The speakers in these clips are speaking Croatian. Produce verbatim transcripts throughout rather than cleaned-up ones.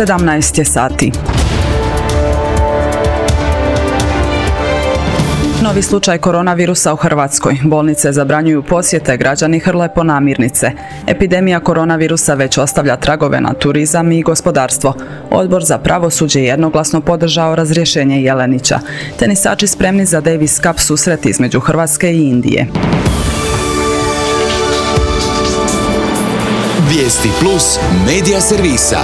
sedamnaest je sati. Novi slučaj koronavirusa u Hrvatskoj. Bolnice zabranjuju posjete, građani hrle po namirnice. Epidemija koronavirusa već ostavlja tragove na turizam i gospodarstvo. Odbor za pravosuđe je jednoglasno podržao razrješenje Jelenića. Tenisači spremni za Davis Cup susret između Hrvatske i Indije. Vijesti plus medija servisa.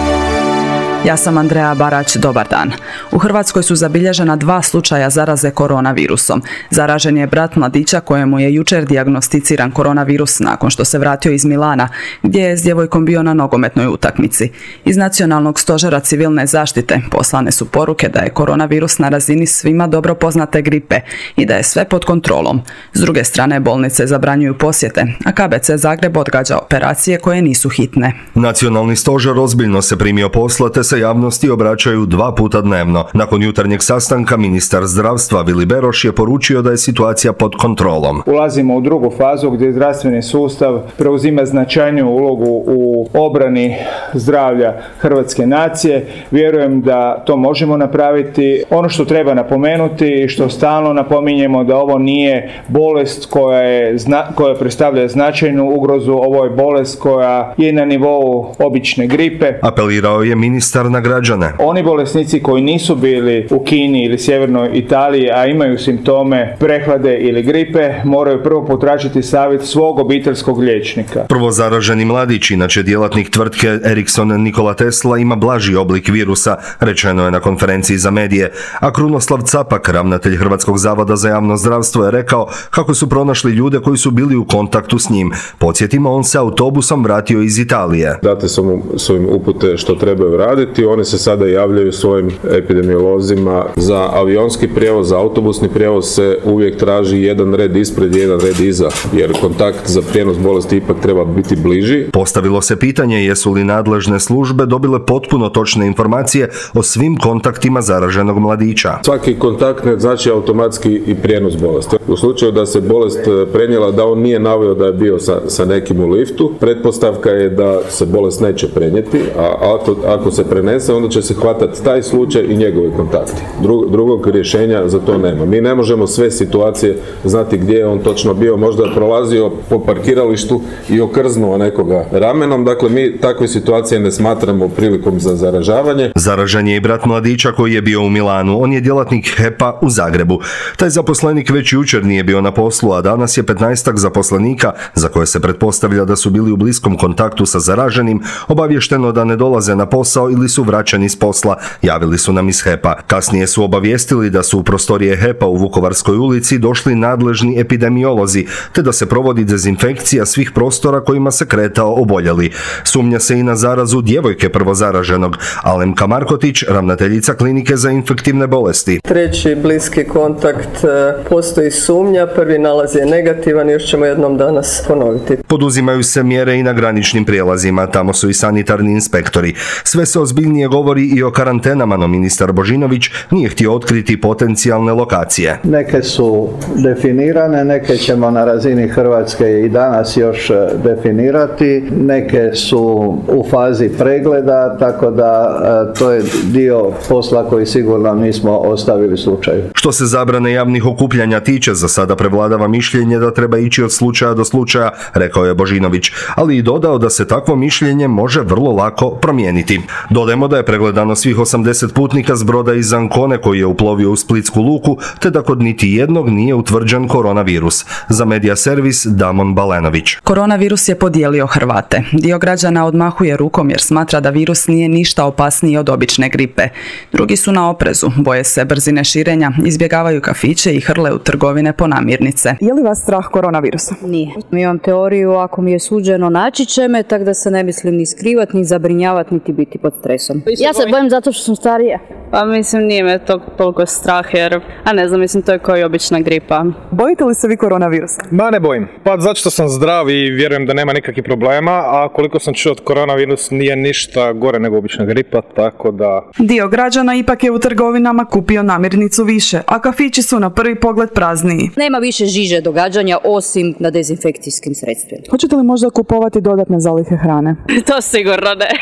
Ja sam Andreja Barać, dobar dan. U Hrvatskoj su zabilježena dva slučaja zaraze koronavirusom. Zaražen je brat mladića kojemu je jučer dijagnosticiran koronavirus nakon što se vratio iz Milana, gdje je s djevojkom bio na nogometnoj utakmici. Iz Nacionalnog stožera civilne zaštite poslane su poruke da je koronavirus na razini svima dobro poznate gripe i da je sve pod kontrolom. S druge strane, bolnice zabranjuju posjete, a K B C Zagreb odgađa operacije koje nisu hitne. Nacionalni stožer ozbiljno se primio posla te se javnosti obraćaju dva puta dnevno. Nakon jutarnjeg sastanka ministar zdravstva Vili Beroš je poručio da je situacija pod kontrolom. Ulazimo u drugu fazu gdje zdravstveni sustav preuzima značajniju ulogu u obrani zdravlja hrvatske nacije. Vjerujem da to možemo napraviti. Ono što treba napomenuti i što stalno napominjemo, da ovo nije bolest koja je koja predstavlja značajnu ugrozu, ovo je bolest koja je na nivou obične gripe. Apelirao je ministar na građane. Oni bolesnici koji nisu bili u Kini ili sjevernoj Italiji, a imaju simptome prehlade ili gripe, moraju prvo potražiti savjet svog obiteljskog liječnika. Prvo zaraženi mladić, inače djelatnik tvrtke Ericsson Nikola Tesla, ima blaži oblik virusa, rečeno je na konferenciji za medije, a Krunoslav Capak, ravnatelj Hrvatskog zavoda za javno zdravstvo, je rekao kako su pronašli ljude koji su bili u kontaktu s njim. Podsjetimo, on se autobusom vratio iz Italije. Date su im upute što trebaju raditi, oni se sada javljaju svojim epidemiolozima. Za avionski prijevoz, za autobusni prijevoz se uvijek traži jedan red ispred, jedan red iza, jer kontakt za prijenos bolesti ipak treba biti bliži. Postavilo se pitanje jesu li nadležne službe dobile potpuno točne informacije o svim kontaktima zaraženog mladića. Svaki kontakt ne znači automatski i prijenos bolesti. U slučaju da se bolest prenijela, da on nije naveo da je bio sa, sa nekim u liftu, pretpostavka je da se bolest neće prenijeti, a ako, ako se prenese, onda će se hvatati taj slučaj i njegovi kontakti. Drug, drugog rješenja za to nema. Mi ne možemo sve situacije znati gdje je on točno bio, možda je prolazio po parkiralištu i okrznuo nekoga ramenom, dakle mi takve situacije ne smatramo prilikom za zaražavanje. Zaražen je i brat mladića koji je bio u Milanu, on je djelatnik H E P-a u Zagrebu. Taj zaposlenik već jučer nije bio na poslu, a danas je petnaestak zaposlenika za koje se pretpostavlja da su bili u bliskom kontaktu sa zaraženim obavješteno da ne dolaze na posao ili su vraćani s posla, javili su nam iz H E P-a. Kasnije su obavijestili da su u prostorije H E P-a u Vukovarskoj ulici došli nadležni epidemiolozi, te da se provodi dezinfekcija svih prostora kojima se kretao oboljeli. Sumnja se i na zarazu djevojke prvozaraženog. Alemka Markotić, ravnateljica klinike za infektivne bolesti. Treći bliski kontakt, postoji sumnja, prvi nalaz je negativan, još ćemo jednom danas ponoviti. Poduzimaju se mjere i na graničnim prijelazima, tamo su i sanitarni inspektori. Sve se ozbiljnije govori i o karantenama, no ministar Božinović nije htio otkriti potencijalne lokacije. Neke su definirane, neke ćemo na razini Hrvatske i danas još definirati, neke su u fazi pregleda, tako da to je dio posla koji sigurno nismo ostavili slučaju. Što se zabrane javnih okupljanja tiče, za sada prevladava mišljenje da treba ići od slučaja do slučaja, rekao je Božinović, ali i dodao da se takvo mišljenje može vrlo lako promijeniti. Dodajmo da je pregledano svih osamdeset putnika s broda iz Ancone koji je uplovio u Splitsku luku, te da kod niti jednog nije utvrđen koronavirus. Za Medija servis Damon Balenović. Koronavirus je podijelio Hrvate. Dio građana odmahuje rukom jer smatra da virus nije ništa opasniji od obične gripe. Drugi su na oprezu, boje se brzine širenja, izbjegavaju kafiće i hrle u trgovine po namirnice. Je li vas strah koronavirusa? Nije. Imam teoriju, ako mi je suđeno naći će me, tak da se ne mislim ni skrivati, ni zabrinjavati, niti biti pod stresom. Ja se bojim zato što sam starija. Pa mislim nije me to toliko strah jer, a ne znam, mislim to je kao i obična gripa. Bojite li se vi koronavirusa? Ma ne bojim, pa zato što sam zdrav i vjerujem da nema nikakvih problema, a koliko sam čuo od koronavirus nije ništa gore nego obična gripa, tako da... Dio građana ipak je u trgovinama kupio namirnicu više, a kafići su na prvi pogled prazniji. Nema više žiže događanja osim na dezinfekcijskim sredstvima. Hoćete li možda kupovati dodatne zalihe hrane? To sigurno ne.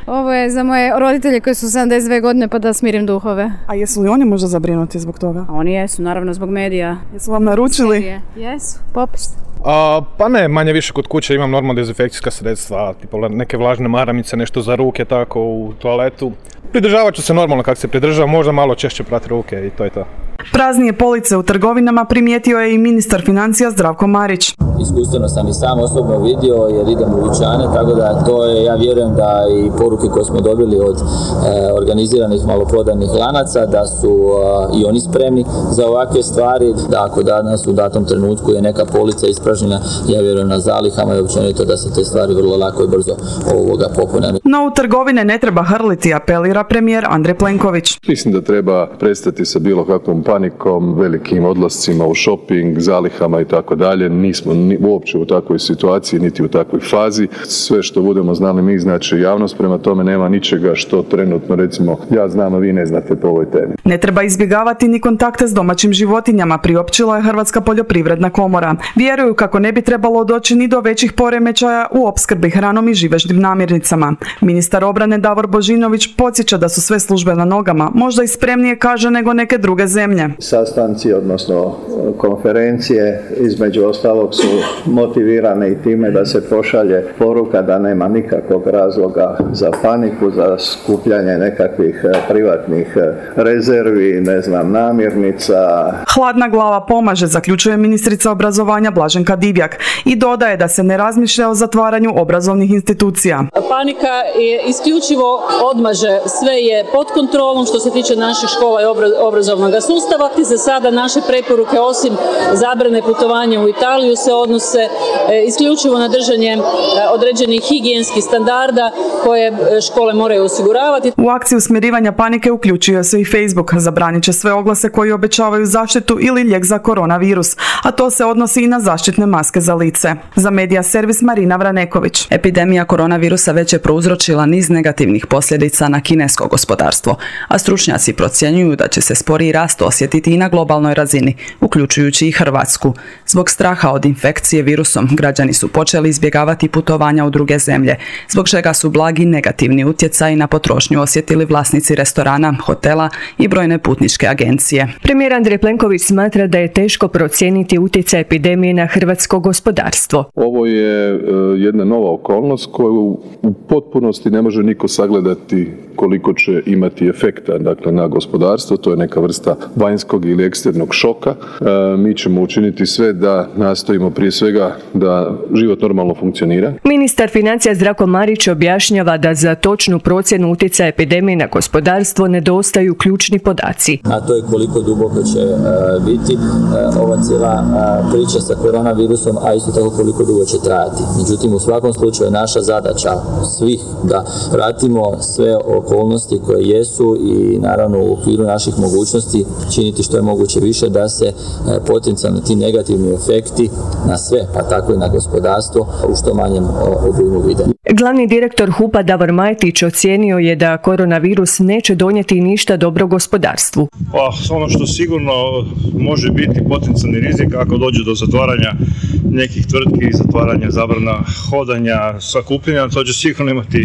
Ovo je za moje roditelje koji su sedamdeset dvije godine pa da smirim duhove. A jesu li oni možda zabrinuti zbog toga? A oni jesu, naravno zbog medija. Jesu vam naručili? Jesu, popis. A, pa ne, manje više kod kuće imam normalno dezinfekcijska sredstva, tipa neke vlažne maramice, nešto za ruke tako u toaletu. Pridržavat ću se normalno kako se pridržava, možda malo češće prati ruke i to je to. Praznije police u trgovinama primijetio je i ministar financija Zdravko Marić. Iskustveno sam i sam osobno vidio jer idem u dućane, tako da to je, ja vjerujem da i poruke koje smo dobili od e, organiziranih maloprodajnih lanaca, da su e, i oni spremni za ovakve stvari, da ako danas u datom trenutku je neka polica ispražnjena, ja vjerujem na zalihama i općenito da se te stvari vrlo lako i brzo ovoga popune. No u trgovine ne treba hrliti, apelira premijer Andrej Plenković. Mislim da treba prestati sa bilo kakvom panikom, velikim odlascima u shopping, zalihama i tako dalje. Nismo ni uopće u takvoj situaciji, niti u takvoj fazi. Sve što budemo znali mi znači javnost, prema tome nema ničega što trenutno recimo ja znam, a vi ne znate po ovoj temi. Ne treba izbjegavati ni kontakte s domaćim životinjama, priopćila je Hrvatska poljoprivredna komora. Vjeruju kako ne bi trebalo doći ni do većih poremećaja u opskrbi hranom i živežnim namirnicama. Ministar obrane Davor Božinović podsjeća da su sve službe na nogama, možda i spremnije kaže nego neke druge zemlje. Sastanci, odnosno konferencije, između ostalog su motivirane i time da se pošalje poruka da nema nikakvog razloga za paniku, za skupljanje nekakvih privatnih rezervi, ne znam, namirnica. Hladna glava pomaže, zaključuje ministrica obrazovanja Blaženka Divjak i dodaje da se ne razmišlja o zatvaranju obrazovnih institucija. Panika je isključivo odmaže, sve je pod kontrolom što se tiče naših škola i obrazovnog sustava. Za sada naše preporuke osim zabrane putovanja u Italiju se odnose isključivo na držanje određenih higijenskih standarda koje škole moraju osiguravati. U akciju smirivanja panike uključio se i Facebook. Zabranit će sve oglase koji obećavaju zaštitu ili lijek za koronavirus, a to se odnosi i na zaštitne maske za lice. Za Medija servis Marina Vraneković. Epidemija koronavirusa već je prouzročila niz negativnih posljedica na kinesko gospodarstvo, a stručnjaci procjenjuju da će se sporiji rast osjetiti i na globalnoj razini, uključujući i Hrvatsku. Zbog straha od infekcije virusom, građani su počeli izbjegavati putovanja u druge zemlje, zbog čega su blagi negativni utjecaji na potrošnju osjetili vlasnici restorana, hotela i brojne putničke agencije. Premijer Andrej Plenković smatra da je teško procijeniti utjecaj epidemije na hrvatsko gospodarstvo. Ovo je uh, jedna nova okolnost koju u potpunosti ne može niko sagledati koliko će imati efekta, dakle, na gospodarstvo. To je neka vrsta vanjskog ili eksternog šoka. E, mi ćemo učiniti sve da nastojimo prije svega da život normalno funkcionira. Ministar financija Zdravko Marić objašnjava da za točnu procjenu utjecaja epidemije na gospodarstvo nedostaju ključni podaci. A to je koliko duboko će e, biti e, ova cijela e, priča sa koronavirusom, a isto tako koliko dugo će trajati. Međutim, u svakom slučaju naša zadaća svih da pratimo sve okolnosti koje jesu i naravno u okviru naših mogućnosti činiti što je moguće više da se potencijalni ti negativni efekti na sve, pa tako i na gospodarstvo, u što manjem obujmu vide. Glavni direktor HUP-a Davor Majtić ocijenio je da koronavirus neće donijeti ništa dobro gospodarstvu. Pa, ono što sigurno može biti potencijalni rizik ako dođe do zatvaranja nekih tvrtki, zatvaranja, zabrana hodanja, sakupljanja, to će sigurno imati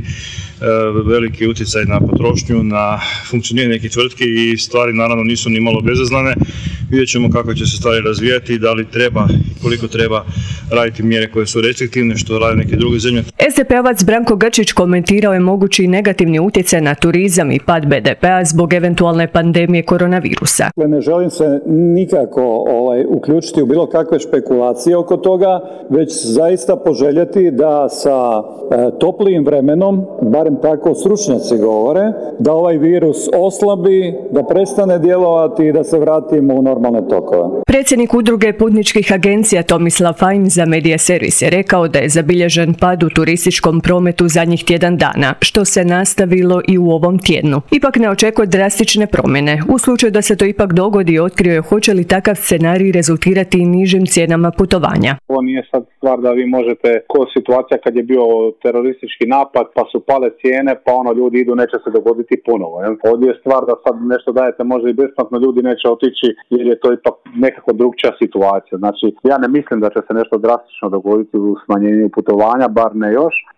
veliki utjecaj na potrošnju, na funkcioniranje nekih tvrtki i stvari naravno nisu ni malo bezazlene. Vidjet ćemo kako će se stvari razvijati, da li treba i koliko treba raditi mjere koje su restriktivne, što rade neke druge zemlje. es de pe ovac Branko Grčić komentirao je mogući negativni utjecaj na turizam i pad be de pea zbog eventualne pandemije koronavirusa. Ne želim se nikako ovaj, uključiti u bilo kakve špekulacije oko toga, već zaista poželjeti da sa e, toplijim vremenom, barem tako stručnjaci govore, da ovaj virus oslabi, da prestane djelovati i da se vratimo u normalne tokove. Predsjednik udruge putničkih agencija Tomislav Fajn za Medija servis je rekao da je zabilježen pad u turističkom prometu zadnjih tjedan dana, što se nastavilo i u ovom tjednu. Ipak ne očekuje drastične promjene. U slučaju da se to ipak dogodi, otkrio je hoće li takav scenarij rezultirati i nižim cijenama putovanja. Ovo nije sad stvar da vi možete, ko situacija kad je bio teroristički napad, pa su pale cijene, pa ono ljudi idu, neće se dogoditi ponovo. Jel? Ovdje je stvar da sad nešto dajete možda i besplatno, ljudi neće otići jer je to ipak nekako drugčija situacija. Znači, ja ne mislim da će se nešto drastično dogoditi u smanjenju putovanja, bar ne još.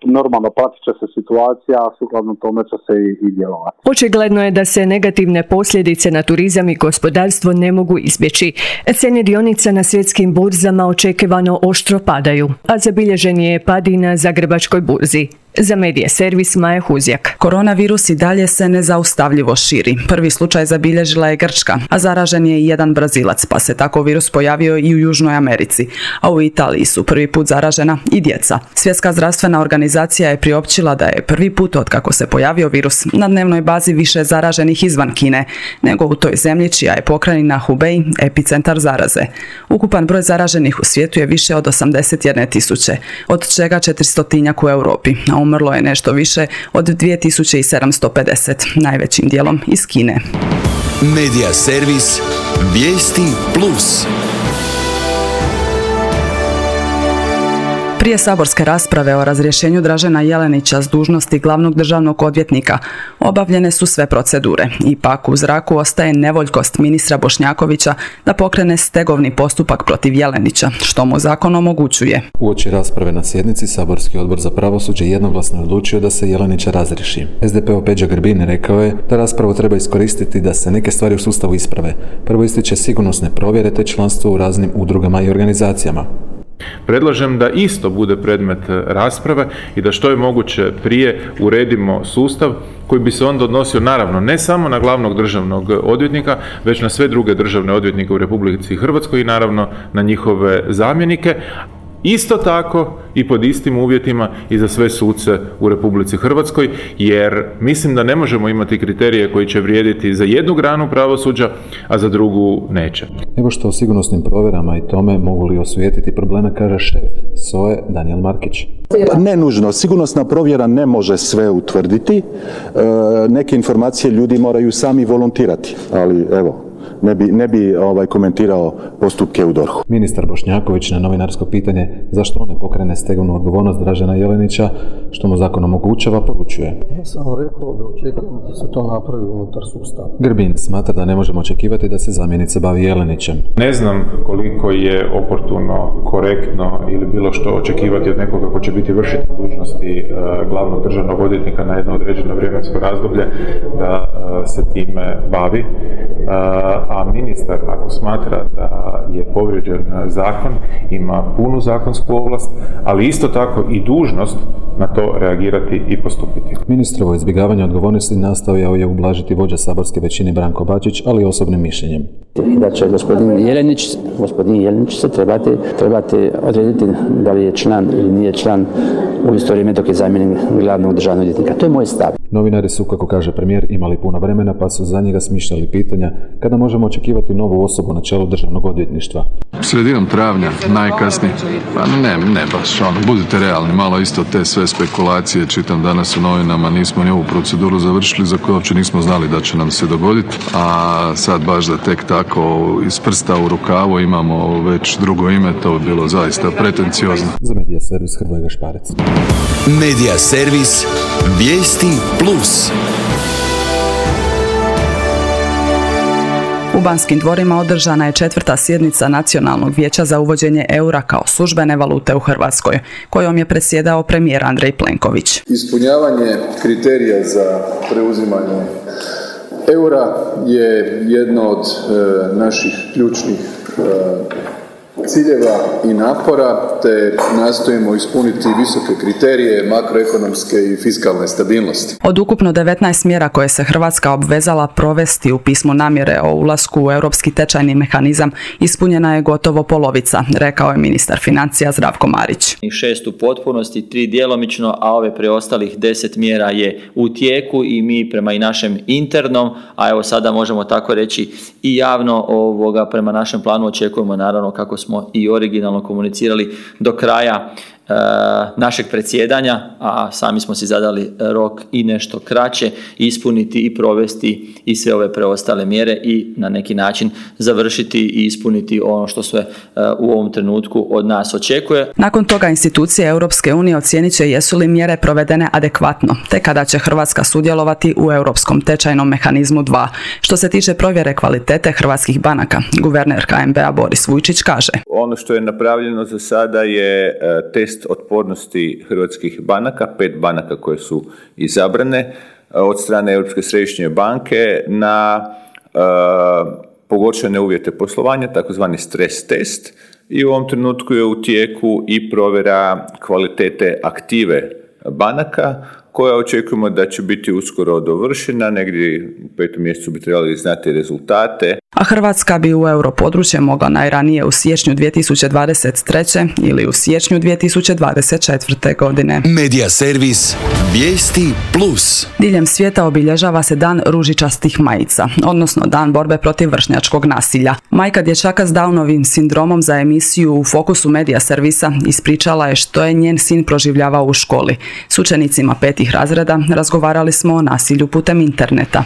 normalno pratit će se situacija, a sukladno tome će se i, i djelovati. Očigledno je da se negativne posljedice na turizam i gospodarstvo ne mogu izbjeći. Cijene dionica na svjetskim burzama očekivano oštro padaju, a zabilježen je pad i na Zagrebačkoj burzi. Za Medija servis Maja Huzjak. Koronavirus i dalje se nezaustavljivo širi. Prvi slučaj zabilježila je Grčka, a zaražen je i jedan Brazilac, pa se tako virus pojavio i u Južnoj Americi. A u Italiji su prvi put zaražena i djeca. Svjetska zdravstvena organizacija je priopćila da je prvi put otkako se pojavio virus na dnevnoj bazi više zaraženih izvan Kine, nego u toj zemlji čija je pokrajina Hubei epicentar zaraze. Ukupan broj zaraženih u svijetu je više od osamdeset jedne tisuće, od čega četiristotinjak u Europi, a umrlo je nešto više od dvije tisuće sedamsto pedeset, najvećim dijelom iz Kine. Medija servis Vijesti Plus. Prije saborske rasprave o razrješenju Dražena Jelenića s dužnosti glavnog državnog odvjetnika obavljene su sve procedure. Ipak u zraku ostaje nevoljkost ministra Bošnjakovića da pokrene stegovni postupak protiv Jelenića, što mu zakon omogućuje. Uoči rasprave na sjednici, saborski odbor za pravosuđe jednoglasno je odlučio da se Jelenića razriješi. S D P-ov Peđa Grbin rekao je da raspravu treba iskoristiti da se neke stvari u sustavu isprave. Prvo ističe sigurnosne provjere te članstvo u raznim udrugama i organizacijama. Predlažem da isto bude predmet rasprave i da što je moguće prije uredimo sustav koji bi se onda odnosio naravno ne samo na glavnog državnog odvjetnika, već na sve druge državne odvjetnike u Republici Hrvatskoj i naravno na njihove zamjenike. Isto tako i pod istim uvjetima i za sve suce u Republici Hrvatskoj, jer mislim da ne možemo imati kriterije koji će vrijediti za jednu granu pravosuđa, a za drugu neće. Evo što o sigurnosnim provjerama i tome mogu li osvijetiti probleme, kaže šef S O E Danijel Markić. Ne nužno, sigurnosna provjera ne može sve utvrditi, e, neke informacije ljudi moraju sami volontirati, ali evo, ne bi, ne bi ovaj, komentirao postupke u D O R H-u. Ministar Bošnjaković na novinarsko pitanje zašto on ne pokrene stegovnu odgovornost Dražena Jelenića, što mu zakon omogućava, poručuje. Ja sam rekao da očekujem da se to napravi unutar sustava. Grbin smatra da ne možemo očekivati da se zamjenica bavi Jelenićem. Ne znam koliko je oportuno, korektno ili bilo što očekivati od nekoga ko će biti vršitelj dužnosti uh, glavnog državnog odvjetnika na jedno određeno vremensko razdoblje da uh, se time bavi. Uh, a ministar, ako smatra da je povrijeđen zakon, ima punu zakonsku ovlast, ali isto tako i dužnost na to reagirati i postupiti. Ministrovo izbjegavanje odgovornosti nastavio je ublažiti vođa saborske većine Branko Bačić, ali osobnim mišljenjem. Da će gospodin Jelenić, gospodin Jelenić se trebati, trebati odrediti da li je član ili nije član u isto vrijeme dok je zamjenik glavnog državnog odvjetnika. To je moj stav. Novinari su, kako kaže premijer, imali puno vremena pa su za njega smišljali pitanja kada možemo očekivati novu osobu na čelu državnog odvjetništva. Sredinom travnja, najkasnije. Pa ne, ne baš, ono, budite realni, malo isto te sve spekulacije, čitam danas u novinama, nismo ni ovu proceduru završili za koju uopće nismo znali da će nam se dogoditi, a sad baš da tek tako iz prsta u rukavu imamo već drugo ime, to bi bilo zaista pretenciozno. Za Medija servis Hrvoje Gašparec. Medija servis Vijesti Plus. U Banskim dvorima održana je četvrta sjednica Nacionalnog vijeća za uvođenje eura kao službene valute u Hrvatskoj, kojom je predsjedao premijer Andrej Plenković. Ispunjavanje kriterija za preuzimanje eura je jedno od e, naših ključnih e, ciljeva i napora, te nastojimo ispuniti visoke kriterije makroekonomske i fiskalne stabilnosti. Od ukupno devetnaest mjera koje se Hrvatska obvezala provesti u pismu namjere o ulasku u europski tečajni mehanizam, ispunjena je gotovo polovica, rekao je ministar financija Zdravko Marić. Šest u potpunosti, tri djelomično, a ove preostalih deset mjera je u tijeku i mi prema i našem internom, a evo sada možemo tako reći i javno ovoga prema našem planu očekujemo naravno kako smo i originalno komunicirali do kraja e, našeg predsjedanja, a sami smo si zadali rok i nešto kraće, ispuniti i provesti i sve ove preostale mjere i na neki način završiti i ispuniti ono što sve e, u ovom trenutku od nas očekuje. Nakon toga institucije Europske unije ocijenit će jesu li mjere provedene adekvatno, te kada će Hrvatska sudjelovati u Europskom tečajnom mehanizmu dva. Što se tiče provjere kvalitete hrvatskih banaka, guverner H N B-a Boris Vujčić kaže: Ono što je napravljeno za sada je test test otpornosti hrvatskih banaka, pet banaka koje su izabrane od strane Europske središnje banke na uh, pogoršane uvjete poslovanja, takozvani stres test, i u ovom trenutku je u tijeku i provjera kvalitete aktive banaka, koja očekujemo da će biti uskoro dovršena, negdje u petom mjesecu bi trebali znati rezultate. A Hrvatska bi u europodručje mogla najranije u siječnju dvije tisuće dvadeset treće ili u siječnju dvije tisuće dvadeset četvrte. godine. Medija servis Vijesti Plus. Diljem svijeta obilježava se dan ružičastih majica, odnosno dan borbe protiv vršnjačkog nasilja. Majka dječaka s Downovim sindromom za emisiju u Fokusu Medija servisa ispričala je što je njen sin proživljavao u školi. S učenicima petih razreda razgovarali smo o nasilju putem interneta.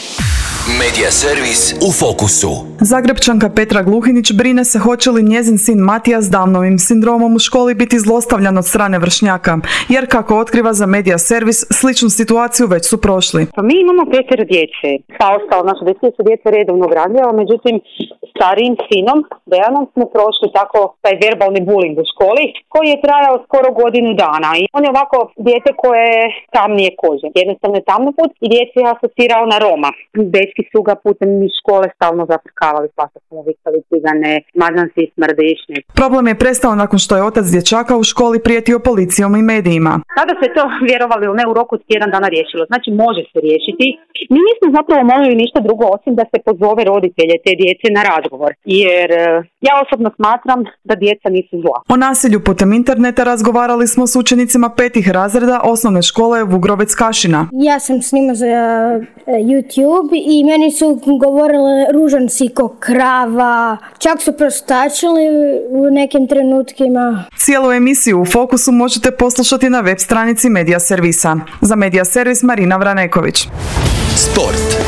Medija servis u fokusu. Zagrebčanka Petra Gluhinić brine se hoće li njezin sin Matija s Downovim sindromom u školi biti zlostavljan od strane vršnjaka, jer kako otkriva za Medija servis, sličnu situaciju već su prošli. Pa mi imamo petero djece. Pa ostalo naše djece su djece redovnog razreda, međutim starijim sinom, Dejanom, smo prošli tako taj verbalni bullying u školi, koji je trajao skoro godinu dana. I on je ovako dijete koje je tamnije kože. Jednostavno je tamno put i djece je asocirao na Roma. Dečki su ga putem škole stalno zafrkavali, pa smo vikali cigane, mazan si, smrdiš. Problem je prestao nakon što je otac dječaka u školi prijetio policijom i medijima. Sada se to, vjerovali ili ne, u roku od tjedan dana riješilo. Znači može se riješiti. Mi nismo zapravo molili ništa drugo osim da se pozove roditelje te djece na razgovor. Jer ja osobno smatram da djeca nisu zla. O nasilju putem interneta razgovarali smo s učenicima petih razreda osnovne škole Vugrovec Kašina. Ja sam snimao za YouTube i meni su govorile ružan si ko krava, čak su prostačili u nekim trenutkima. Cijelu emisiju u Fokusu možete poslušati na web stranici Medija servisa. Za Medija servis Marina Vraneković. Sport.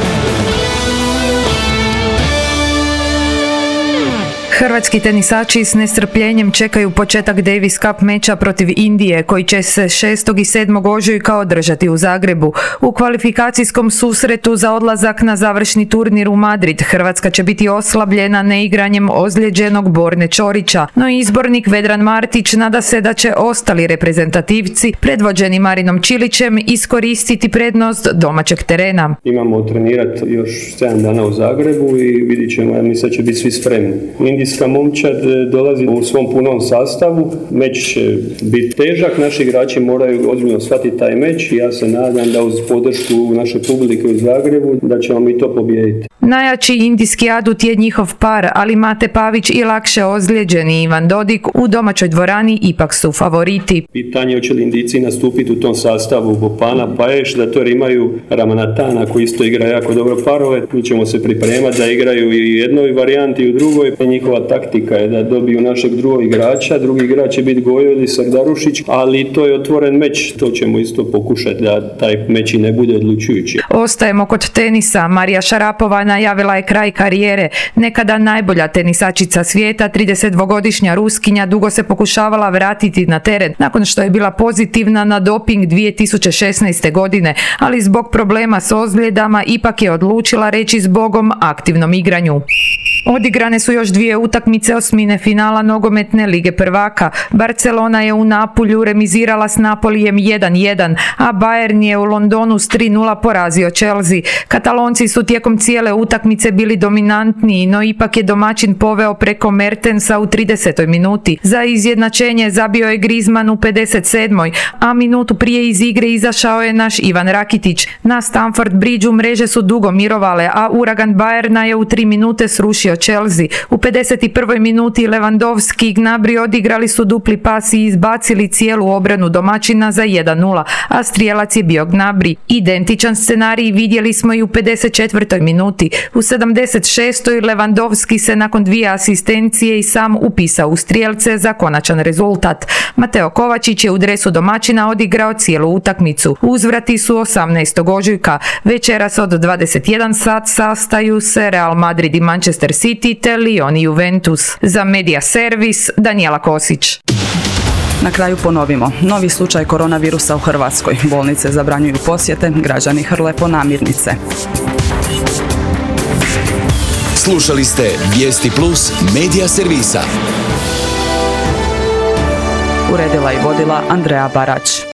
Hrvatski tenisači s nestrpljenjem čekaju početak Davis Cup meča protiv Indije, koji će se šestog i sedmog ožujka održati u Zagrebu. U kvalifikacijskom susretu za odlazak na završni turnir u Madrid Hrvatska će biti oslabljena neigranjem ozlijeđenog Borne Ćorića, no izbornik Vedran Martić nada se da će ostali reprezentativci, predvođeni Marinom Čilićem, iskoristiti prednost domaćeg terena. Imamo trenirati još sedam dana u Zagrebu i vidit ćemo, ja mislim da će biti svi spremni. Indijska momčad dolazi u svom punom sastavu, meč će biti težak, naši igrači moraju ozbiljno shvatiti taj meč i ja se nadam da uz podršku naše publike u Zagrebu da ćemo mi to pobijediti. Najjači indijski adut je njihov par, ali Mate Pavić i lakše ozlijeđeni Ivan Dodik u domaćoj dvorani ipak su favoriti. Pitanje hoće li Indijci nastupiti u tom sastavu Bopana, Paješ, da to imaju Ramanatana koji isto igra jako dobro parove. Mi ćemo se pripremati da igraju i u jednoj varijanti i u drugoj. Njihova taktika je da dobiju našeg drugog igrača, drugi igrač će biti Gojo ili Sardarušić, ali to je otvoren meč, to ćemo isto pokušati da taj meč i ne bude odlučujući. Ostajemo kod tenisa. Marija Šarapova najavila je kraj karijere. Nekada najbolja tenisačica svijeta, tridesetdvogodišnja Ruskinja, dugo se pokušavala vratiti na teren nakon što je bila pozitivna na doping dvije tisuće šesnaeste. godine, ali zbog problema s ozljedama ipak je odlučila reći zbogom aktivnom igranju. Odigrane su još dvije utakmice osmine finala nogometne Lige prvaka. Barcelona je u Napulju remizirala s Napolijem jedan jedan, a Bayern je u Londonu s tri nula porazio Chelsea. Katalonci su tijekom cijele utakmice bili dominantniji, no ipak je domaćin poveo preko Mertensa u tridesetoj minuti. Za izjednačenje zabio je Griezmann u pedeset sedmoj, a minutu prije iz igre izašao je naš Ivan Rakitić. Na Stamford Bridgeu mreže su dugo mirovale, a uragan Bayerna je u tri minute srušio Chelsea. U pedeset prvoj minuti Lewandowski i Gnabry odigrali su dupli pas i izbacili cijelu obranu domaćina za jedan nula, a strijelac je bio Gnabry. Identičan scenarij vidjeli smo i u pedeset četvrtoj minuti. U sedamdeset šestoj Lewandowski se nakon dvije asistencije i sam upisao u strijelce za konačan rezultat. Mateo Kovačić je u dresu domaćina odigrao cijelu utakmicu. Uzvrati su osamnaestog ožujka. Večeras od dvadeset jedan sat sastaju se Real Madrid i Manchester City te Lyon i Juventus. Za Medija servis Danijela Kosić. Na kraju ponovimo. Novi slučaj koronavirusa u Hrvatskoj. Bolnice zabranjuju posjete, građani hrle po namirnice. Slušali ste Vijesti Plus Medija servisa. U Uredila i vodila Andreja Barać.